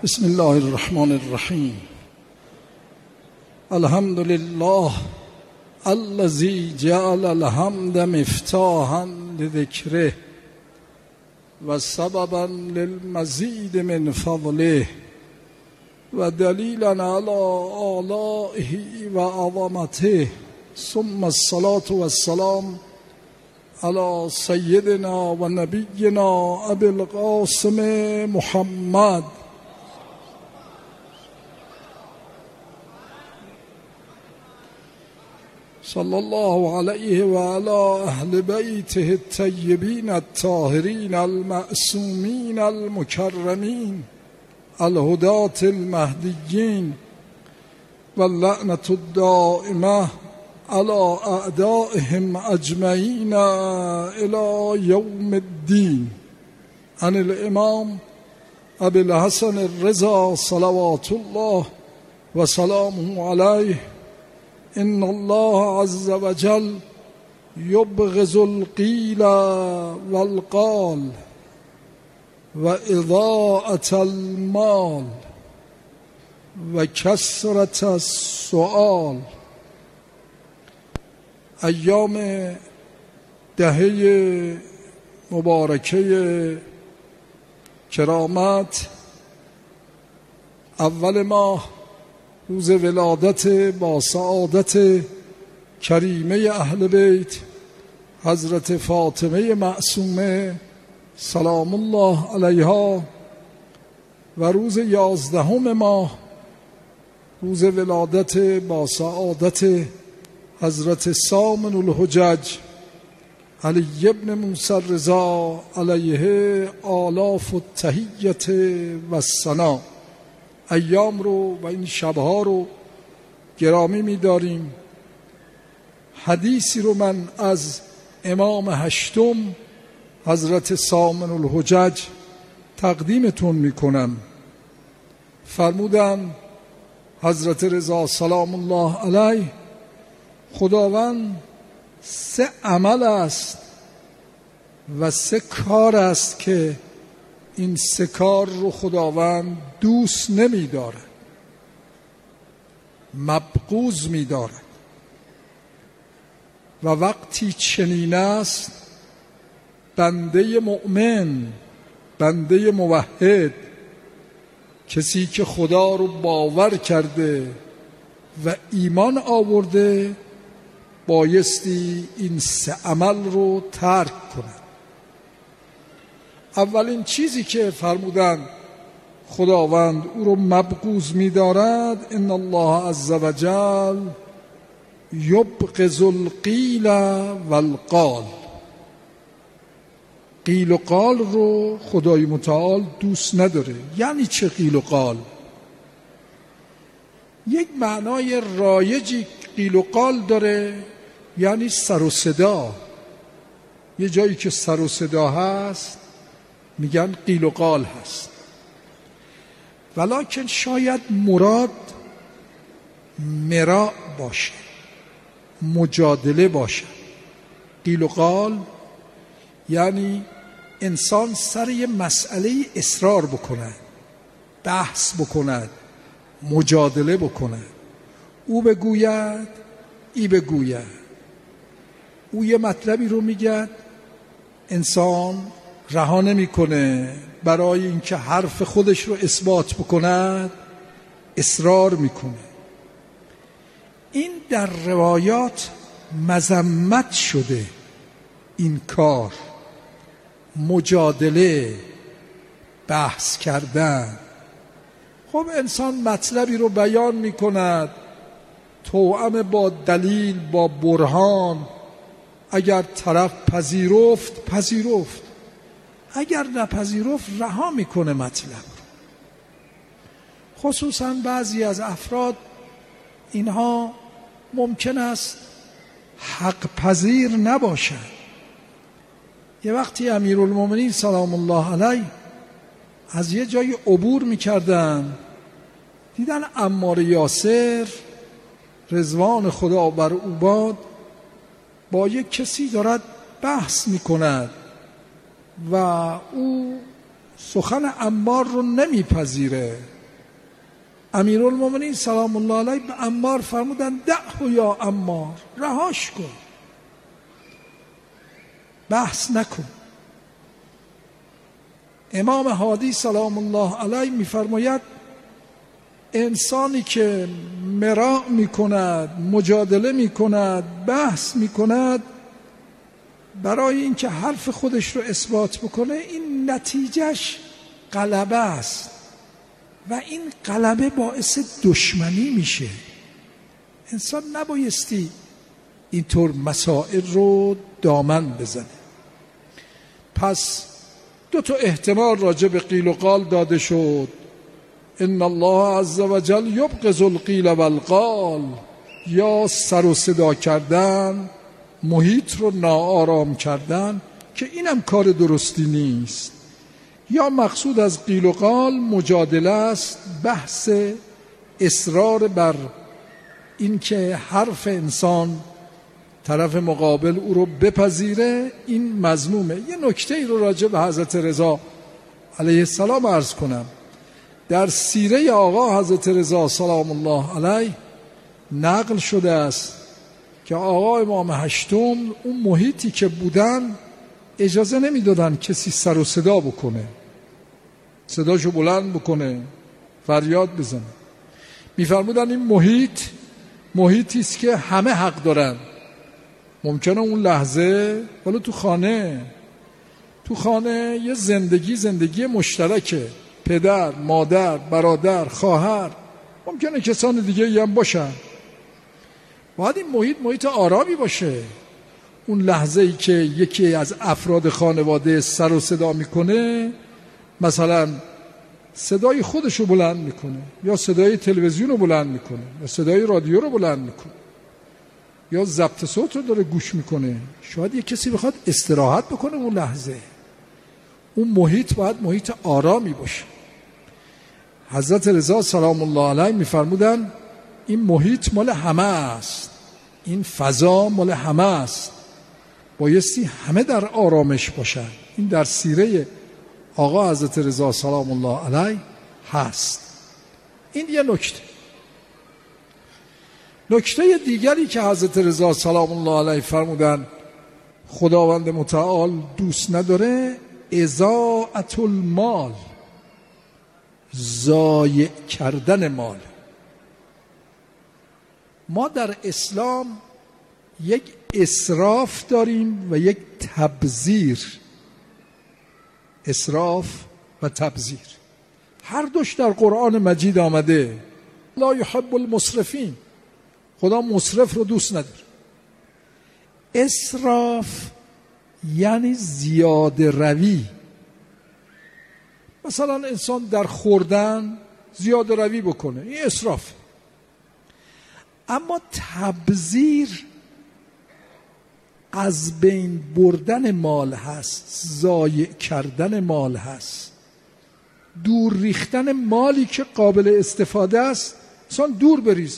بسم الله الرحمن الرحیم. الحمد لله الذي جعل الحمد مفتاحا لذکره و سببا للمزید من فضله و دلیلا علی آلائه و عظمته، ثم الصلاة والسلام على سيدنا و نبینا ابی القاسم محمد صلی الله علیه و علی اهل بیته الطیبین الطاهرین المعصومین المکرمین الهداة المهدیین واللعنة الدائمة على اعدائهم اجمعین الى یوم الدین. عن الامام ابی الحسن الرضا صلوات الله و سلامه علیه: ان الله عز وجل یبغض القیل والقال و اضاعة المال و کثرة السؤال. ایام دهه مبارکه کرامت، اول ماه روز ولادت با سعادت کریمه اهل بیت حضرت فاطمه معصومه سلام الله علیها و روز 11 ماه روز ولادت با سعادت حضرت سامن الحجج علی ابن موسی الرضا علیه آلاف التحیت و الثنا، ایام رو و این شبها رو گرامی می‌داریم. حدیثی رو من از امام هشتم حضرت سامن الحجج تقدیمتون میکنم. فرمودن حضرت رضا سلام الله علیه: خداوند 3 عمل است و 3 کار است که این 3 کار رو خداوند دوست نمی داره، مبغوض می داره. و وقتی چنین است، بنده مؤمن، بنده موحد، کسی که خدا رو باور کرده و ایمان آورده، بایستی این 3 عمل رو ترک کند. اولین چیزی که فرمودن خداوند او رو مبغوض می دارد: ان الله عز وجل یبغض القیل والقال. قیل و قال رو خدای متعال دوست نداره. یعنی چه قیل و قال؟ یک معنای رایجی قیل و قال داره، یعنی سر و صدا. یه جایی که سر و صدا هست میگن قیل و قال هست، ولکن شاید مراد مراء باشه، مجادله باشه. قیل و قال یعنی انسان سر یه مسئله اصرار بکند، بحث بکند، مجادله بکند. او بگوید، ای بگوید. او یه مطلبی رو میگه، انسان رها نمیکنه، برای اینکه حرف خودش رو اثبات بکند اصرار میکنه. این در روایات مذمت شده. این کار مجادله، بحث کردن. خب انسان مطلبی رو بیان میکند، توأم با دلیل، با برهان. اگر طرف پذیرفت، اگر نپذیرفت رها میکنه مطلب رو. خصوصا بعضی از افراد اینها ممکن است حق پذیر نباشند. یه وقتی امیرالمومنین سلام الله علیه از یه جای عبور میکردن، دیدن عمار یاسر رضوان خدا بر او باد با یک کسی دارد بحث میکند و او سخن عمار رو نمیپذیره امیرالمومنین سلام الله علیه به عمار فرمودن دعه یا عمار، رهاش کن، بحث نکن. امام هادی سلام الله علیه میفرماید انسانی که مراء میکند، مجادله میکند، بحث میکند برای اینکه حرف خودش رو اثبات بکنه، این نتیجهش غلبه است و این غلبه باعث دشمنی میشه. انسان نبایستی اینطور مسائل رو دامن بزنه. پس دو تا احتمال راجع به قیل و قال داده شد. ان الله عز وجل یبغض القیل والقال، یا سر و صدا کردن، محیط رو ناآرام کردن که اینم کار درستی نیست، یا مقصود از قیل و قال مجادله است، بحث، اصرار بر اینکه حرف انسان طرف مقابل او رو بپذیره، این مذمومه. یه نکته ای رو راجع به حضرت رضا علیه السلام عرض کنم. در سیره آقا حضرت رضا سلام الله علیه نقل شده است که آقا امام هشتم اون محیطی که بودن اجازه نمیدادن کسی سر و صدا بکنه، صداشو بلند بکنه، فریاد بزنه. میفرمودن این محیطی است که همه حق دارن. ممکنه اون لحظه ولی تو خانه یه زندگی مشترکه، پدر، مادر، برادر، خواهر، ممکنه کسان دیگه هم باشن. باید این محیط آرامی باشه. اون لحظه ای که یکی از افراد خانواده سر و صدا میکنه، مثلا صدای خودش رو بلند میکنه، یا صدای تلویزیون رو بلند میکنه، یا صدای رادیو رو بلند میکنه، یا ضبط صوت رو داره گوش میکنه، شاید یک کسی بخواد استراحت بکنه اون لحظه. اون محیط باید محیط آرامی باشه. حضرت رضا سلام الله علیه میفرمودن این محیط مال همه است، این فضا مال همه است، بایستی همه در آرامش باشن. این در سیره آقا حضرت رضا سلام الله علیه هست. این یه نکته دیگری که حضرت رضا سلام الله علیه فرمودن خداوند متعال دوست نداره، اضاعت المال، ضایع کردن مال. ما در اسلام یک اسراف داریم و یک تبذیر. اسراف و تبذیر هر دوش در قرآن مجید آمده. لا یحب المسرفین، خدا مسرف رو دوست نداره. اسراف یعنی زیاده روی. مثلا انسان در خوردن زیاده روی بکنه، این اسراف. اما تبذیر از بین بردن مال هست، ضایع کردن مال هست، دور ریختن مالی که قابل استفاده است انسان دور بریزه.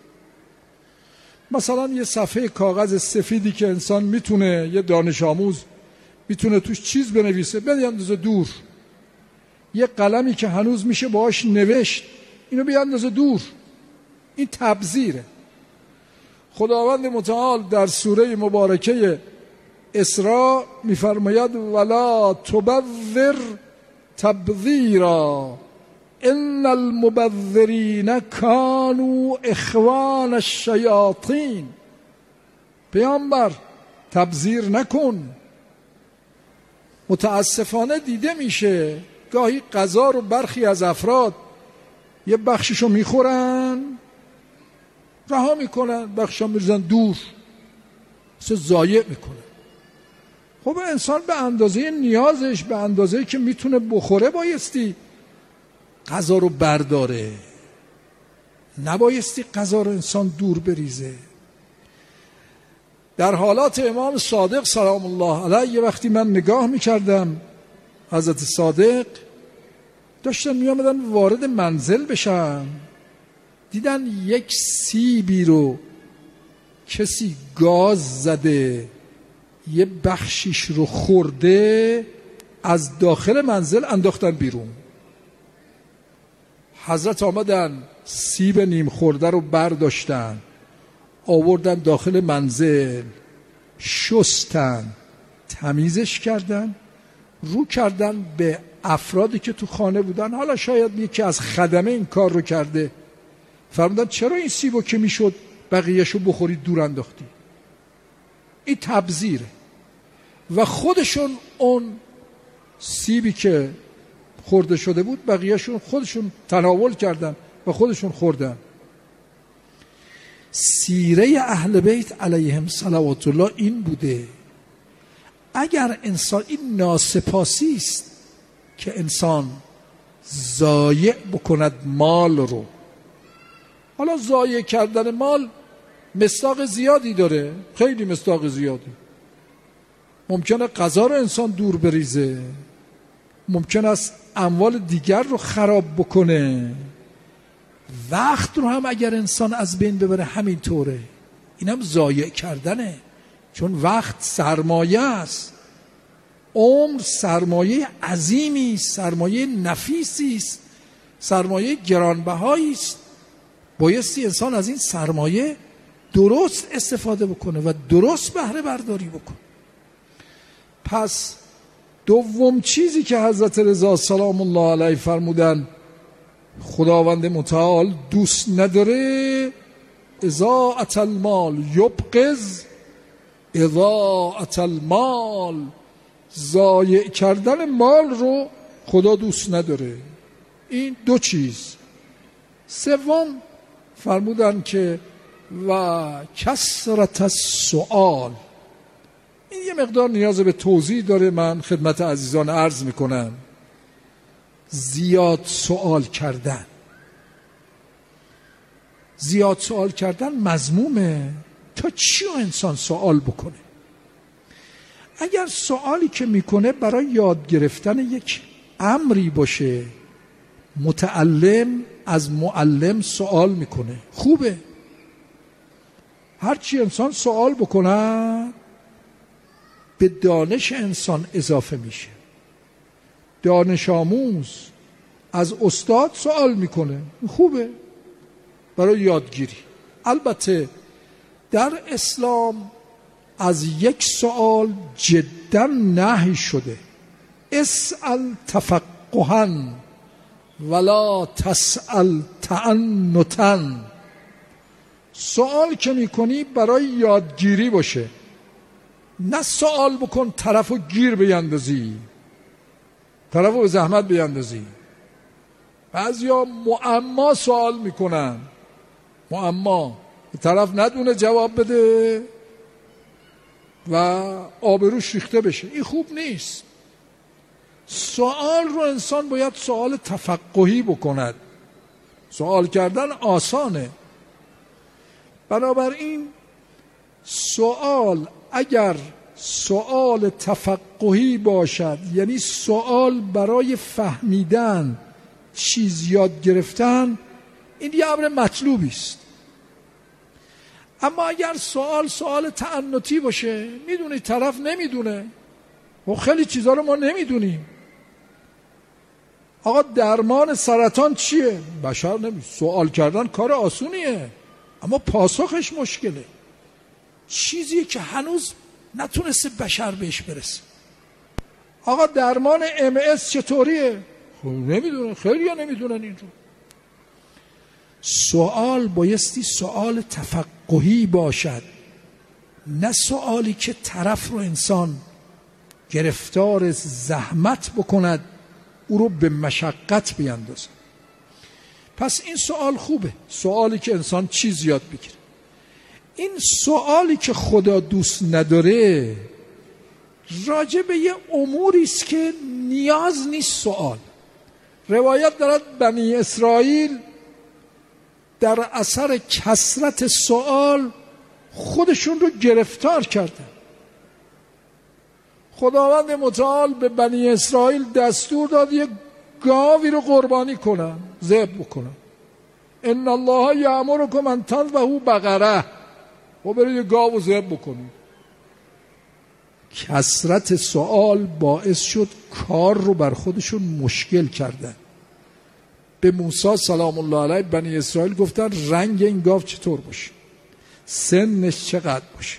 مثلا یه صفحه کاغذ سفیدی که انسان میتونه، یه دانش آموز میتونه توش چیز بنویسه، بیندازه دور. یه قلمی که هنوز میشه باهاش نوشت، اینو بیندازه دور. این تبذیره. خداوند متعال در سوره مبارکه اسراء میفرماید ولا تبذر تبذیرا ان المبذرین کانوا اخوان الشیاطین. پیامبر تبذیر نکن. متاسفانه دیده میشه گاهی غذا رو برخی از افراد یه بخششو میخورن، رها میکنن، بخشا میرزن دور، ضایع میکنن. خب انسان به اندازه نیازش، به اندازه که میتونه بخوره بایستی غذا رو برداره، نبایستی غذا رو انسان دور بریزه. در حالات امام صادق سلام الله علیه یه وقتی من نگاه میکردم، حضرت صادق داشتن میامدن وارد منزل بشن، دیدن یک سیبی رو کسی گاز زده، یه بخشیش رو خورده، از داخل منزل انداختن بیرون. حضرت آمدن سیب نیم خورده رو برداشتن، آوردن داخل منزل، شستن، تمیزش کردن، رو کردن به افرادی که تو خانه بودن. حالا شاید یکی از خدمه این کار رو کرده، فرمودن چرا این سیبو که میشد بقیهشو بخورید دور انداختی؟ این تبذیره. و خودشون اون سیبی که خورده شده بود بقیهشون خودشون تناول کردن و خودشون خوردن. سیره اهل بیت علیهم صلوات الله این بوده. اگر انسان، این ناسپاسی است که انسان ضایع بکند مال رو. حالا ضایع کردن مال مصداق زیادی داره، خیلی مصداق زیادی. ممکنه غذا رو انسان دور بریزه، ممکن است اموال دیگر رو خراب بکنه، وقت رو هم اگر انسان از بین ببره همینطوره. اینم ضایع کردنه، چون وقت سرمایه است. عمر سرمایه عظیمی است، سرمایه نفیسی است، سرمایه گرانبهایی است. بایستی انسان از این سرمایه درست استفاده بکنه و درست بهره برداری بکنه. پس دوم چیزی که حضرت رضا سلام الله علیه فرمودن خداوند متعال دوست نداره، اضاعة المال یبغض اضاعة المال، ضایع کردن مال رو خدا دوست نداره. این دو چیز. سوم فرمودن که و کثرت السؤال. این یه مقدار نیاز به توضیح داره، من خدمت عزیزان عرض میکنم. زیاد سوال کردن، زیاد سوال کردن مذمومه. تا چی انسان سوال بکنه؟ اگر سوالی که میکنه برای یاد گرفتن یک امری باشه، متعلم از معلم سوال میکنه، خوبه. هرچی انسان سوال بکنه به دانش انسان اضافه میشه. دانش آموز از استاد سوال میکنه، خوبه برای یادگیری. البته در اسلام از یک سوال جدا نهی شده. اسأل تفقها ولا تسأل تعنتا. سوال که میکنی برای یادگیری باشه، نه سوال بکن طرفو گیر بیندازی، طرفو به زحمت بیندازی. بعضیا معما سوال میکنن، معما طرف ندونه جواب بده و آبروش ریخته بشه. این خوب نیست. سوال رو انسان باید سوال تفقهی بکند. سوال کردن آسانه. بنابراین سوال اگر سوال تفقهی باشد، یعنی سوال برای فهمیدن، چیز یاد گرفتن، این یه امر مطلوبی است. اما اگر سوال تعنتی باشه، میدونی طرف نمیدونه و خیلی چیزا رو ما نمیدونیم. آقا درمان سرطان چیه؟ بشر نمیدونه. سوال کردن کار آسونیه، اما پاسخش مشکله. چیزیه که هنوز نتونسته بشر بهش برسه. آقا درمان MS چطوریه؟ خب نمیدونه، خیلی ها نمیدونن این رو. سوال بایستی سوال تفقهی باشد، نه سوالی که طرف رو انسان گرفتار زحمت بکند، او رو به مشقت بیندازه. پس این سوال خوبه، سوالی که انسان چیز یاد بگیره. این سوالی که خدا دوست نداره راجع به یه اموری است که نیاز نیست سوال. روایت دارد بنی اسرائیل در اثر کثرت سوال خودشون رو گرفتار کردن. خداوند متعال به بنی اسرائیل دستور داد یک گاوی رو قربانی کنن، ذبح بکنن. ان الله یأمرکم ان تذبحوا بقره، و برید گاو رو ذبح بکنید. کثرت سوال باعث شد کار رو بر خودشون مشکل کردن. به موسی سلام الله علیه بنی اسرائیل گفتن رنگ این گاو چطور باشه، سنش چقدر باشه،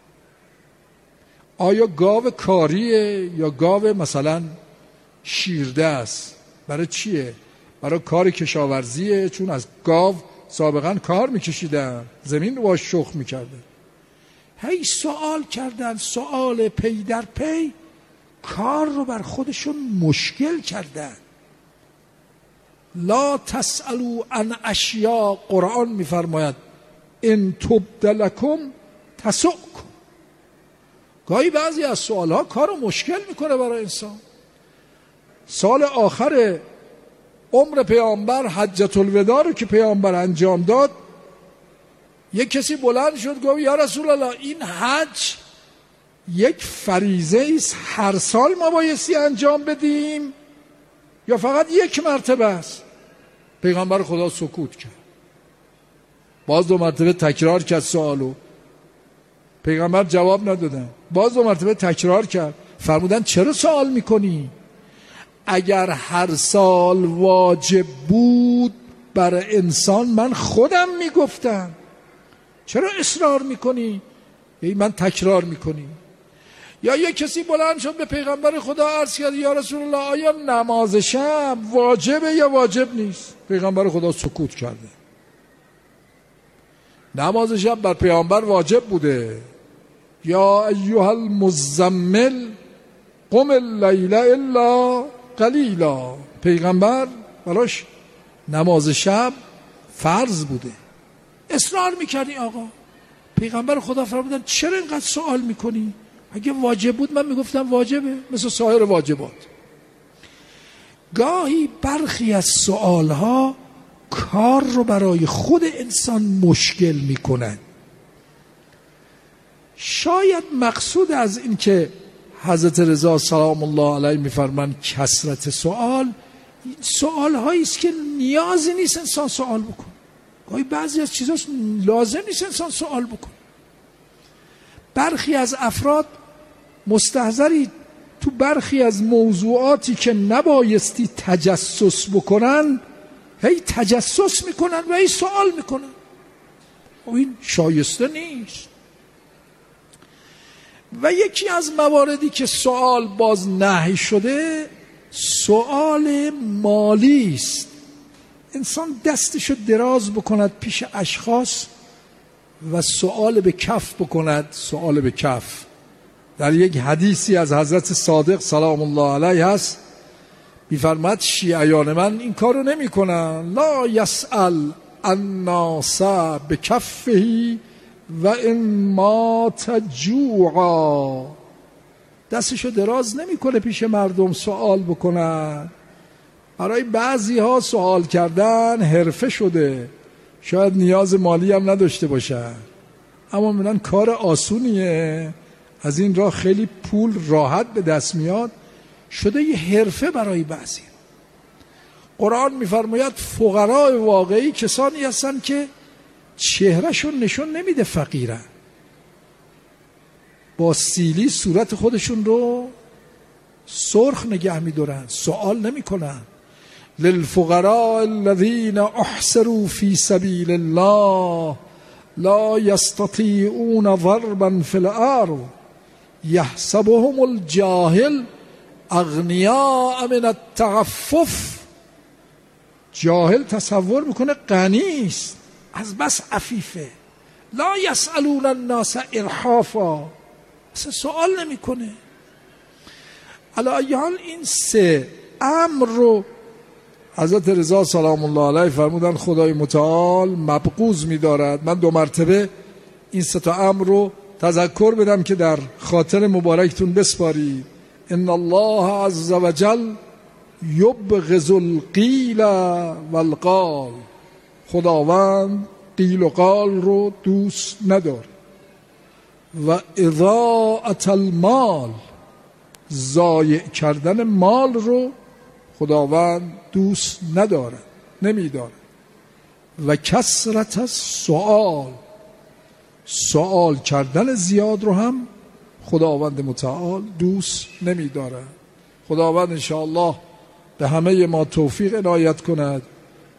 آیا گاو کاریه یا گاو مثلا شیرده است، برای چیه؟ برای کار کشاورزیه، چون از گاو سابقا کار میکشیدن، زمین رو باش شخم میکردن. هی سوال کردن، سوال پی در پی، کار رو بر خودشون مشکل کردن. لا تسألوا عن اشیاء، قرآن میفرماید ان تبد لکم تسؤکم. گاهی بعضی از سوالها کار رو مشکل میکنه برای انسان. سال آخر عمر پیامبر، حجت الوداع رو که پیامبر انجام داد، یک کسی بلند شد گفت یا رسول الله این حج یک فریضه است، هر سال ما بایستی انجام بدیم یا فقط یک مرتبه است؟ پیغمبر خدا سکوت کرد. باز 2 مرتبه تکرار کرد سوالو، پیغمبر جواب ندادن. باز 2 مرتبه تکرار کرد، فرمودن چرا سوال میکنی؟ اگر هر سال واجب بود برای انسان من خودم میگفتم، چرا اصرار میکنی؟ من تکرار میکنی. یا یک کسی بلند شد به پیغمبر خدا عرض کرد یا رسول الله آیا نماز شب واجبه یا واجب نیست؟ پیغمبر خدا سکوت کرده. نماز شب بر پیغمبر واجب بوده. یا ایها المزمل قم اللیل الا قلیلا، پیغمبر براش نماز شب فرض بوده. اصرار میکردی آقا. پیغمبر خدا فرمودن چرا اینقدر سوال میکنی؟ اگه واجب بود من میگفتم واجبه، مثل سایر واجبات. گاهی برخی از سوالها کار رو برای خود انسان مشکل میکنن. شاید مقصود از این که حضرت رضا سلام الله علیه میفرمان کثرت سوال، این سوال هایی است که نیازی نیست انسان سوال بکنه. گاهی بعضی از چیزاست لازم نیست انسان سوال بکنه. برخی از افراد مستحضری تو برخی از موضوعاتی که نبایستی تجسس بکنن، هی تجسس میکنن و هی سوال میکنن. این شایسته نیست. و یکی از مواردی که سوال باز نهی شده، سوال مالی است. انسان دستشو دراز بکند پیش اشخاص و سوال به کف بکند، سوال به کف. در یک حدیثی از حضرت صادق سلام الله علیه هست، می‌فرماید شیعیان من این کارو نمی‌کنن. لا یسأل الناس بکفه و ان مات جوعا، دستشو دراز نمی‌کنه پیش مردم سوال بکنن. برای بعضی ها سوال کردن حرفه شده، شاید نیاز مالی هم نداشته باشن، اما می‌بینن کار آسونیه، از این راه خیلی پول راحت به دست میاد، شده یه حرفه برای بعضی. قرآن میفرماید فقرای واقعی کسانی هستن که چهرهشون نشون نمیده فقیرن، با سیلی صورت خودشون رو سرخ نگه میدارن، سوال نمیکنن. للفقراء الذين احصروا في سبيل الله لا يستطيعون ضربا في الارض يحسبهم الجاهل اغنیاء من التعفف. جاهل تصور میکنه غنی است از بس عفیفه. لا يسألون الناس الحافا، اصلا سوال نمیکنه. علی ای حال این 3 امر رو حضرت رضا سلام الله علیه فرمودن خدای متعال مبغوض می‌دارد. من 2 مرتبه این 3 تا امر رو تذکر بدم که در خاطر مبارکتون بسپارید. ان الله عز وجل یبغض القیل والقال، خداوند قیل و قال رو دوست نداره. و اضاعة المال، ضایع کردن مال رو خداوند دوست نداره، نمیداره. و کثرت السؤال، سوال کردن زیاد رو هم خداوند متعال دوست نمیداره. خداوند انشاءالله به همه ما توفیق عنایت کند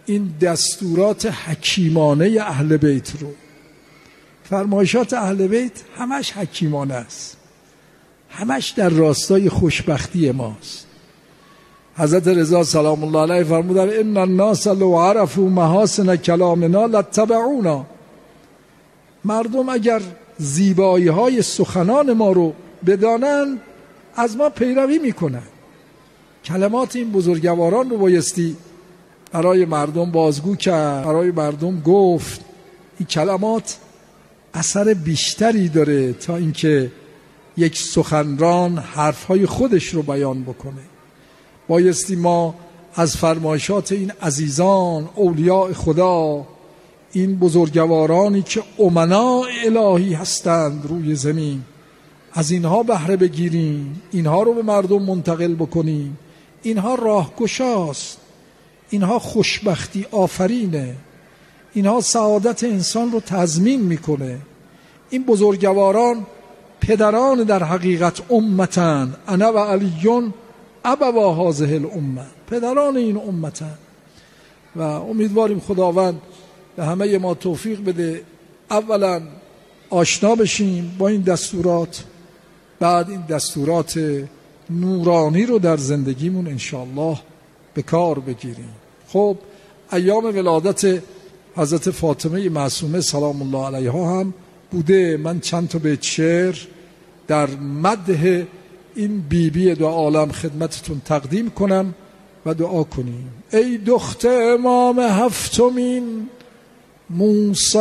این دستورات حکیمانه اهل بیت رو. فرمایشات اهل بیت همش حکیمانه است، همش در راستای خوشبختی ماست. حضرت رضا سلام الله علیه فرمودن ان الناس لو عرفوا محاسن کلامنا لاتبعونا. مردم اگر زیبایی های سخنان ما رو بدانند از ما پیروی میکنن. کلمات این بزرگواران رو بایستی برای مردم بازگو کرد، برای مردم گفت. این کلمات اثر بیشتری داره تا اینکه یک سخنران حرفهای خودش رو بیان بکنه. بایستی ما از فرمایشات این عزیزان اولیاء خدا، این بزرگوارانی که امناء الهی هستند روی زمین، از اینها بهره بگیریم، اینها رو به مردم منتقل بکنیم. اینها راهگشاست، اینها خوشبختی آفرینه، اینها سعادت انسان رو تضمین میکنه. این بزرگواران پدران در حقیقت امتن، انا و علیون ابوا هذه الامه، پدران این امتن. و امیدواریم خداوند به همه ما توفیق بده اولا آشنا بشیم با این دستورات، بعد این دستورات نورانی رو در زندگیمون انشاءالله به کار بگیریم. خب ایام ولادت حضرت فاطمه معصومه سلام الله علیها هم بوده. من چند تا بیت شعر در مدح این بیبی دو عالم خدمتتون تقدیم کنم و دعا کنیم. ای دخت امام هفتمین موسی،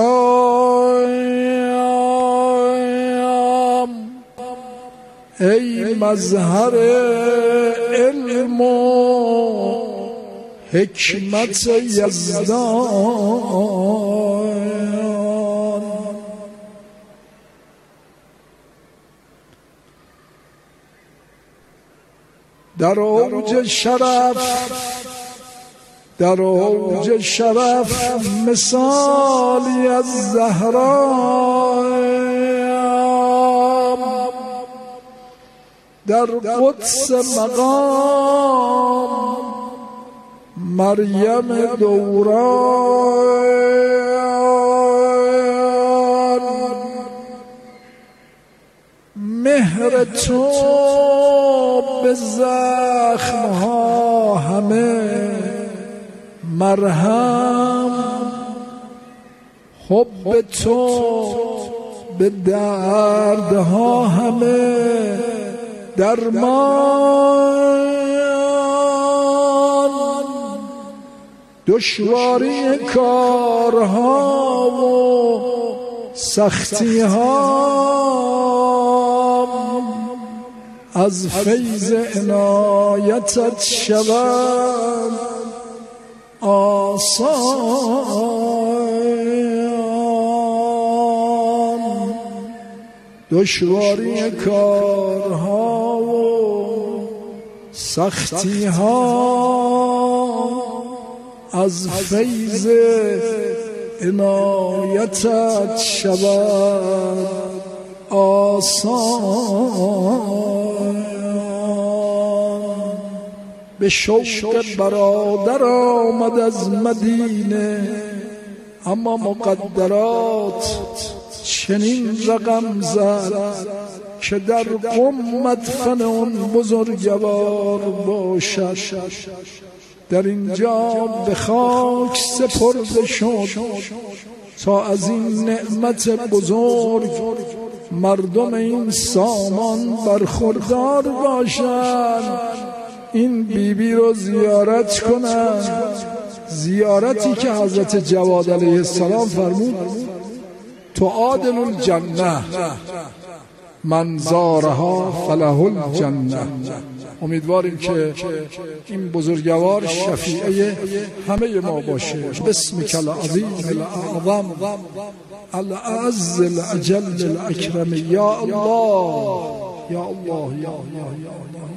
ای مظهر علم و حکمت یزدان، در اوج شرف، در اوج شرف مثالی از زهرا، در قدس مقام مریم دوران، مهر تو به زخمها همه مرهم، حب تو به دردها همه درمان، دشواری کارها و سختی ها از فیض عنایتت شود آسان، دشواری کارها و سختی ها از فیض عنایتت شود آسان. به شوق برادر آمد از مدینه، اما مقدرات چنین رقم زد که در قم مدفن اون بزرگوار باشد. در اینجا به خاک سپرده شد تا از این نعمت بزرگ مردم این سامان برخوردار باشند، این بیبی رو زیارت کنند. زیارتی که حضرت جواد علیه السلام فرمود تعادل الجنه من زارها فله الجنه. امیدواریم که این بزرگوار شفیعه همه ما باشه. بسمک العظیم الاعظم الاعز الاجل الاکرم یا الله یا الله یا الله.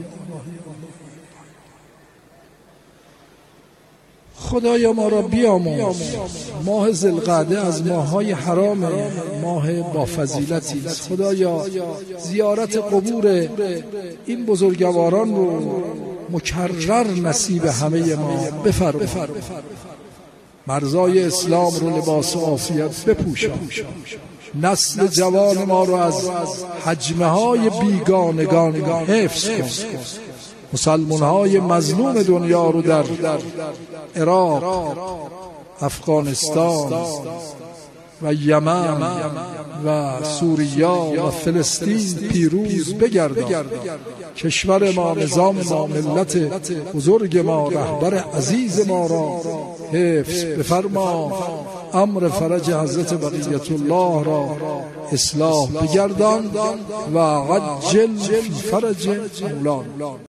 خدایا ما را بیامرز. ماه ذوالقعده از ماه‌های حرام، ماه با فضیلتی است. خدایا زیارت قبور این بزرگواران رو مکرر نصیب همه ما بفرما. مرزای اسلام رو لباس عافیت بپوشان، نسل جوان ما رو از هجمه های بیگانگان حفظ کن، مسلمان های مظلوم دنیا رو در عراق، افغانستان و یمن و سوریه و فلسطین پیروز بگردان. کشور ما، نظام ما، ملت بزرگ ما، رهبر عزیز ما را حفظ بفرما. امر فرج حضرت بقیت الله را اصلاح بگردان و عجل فی فرج مولانا.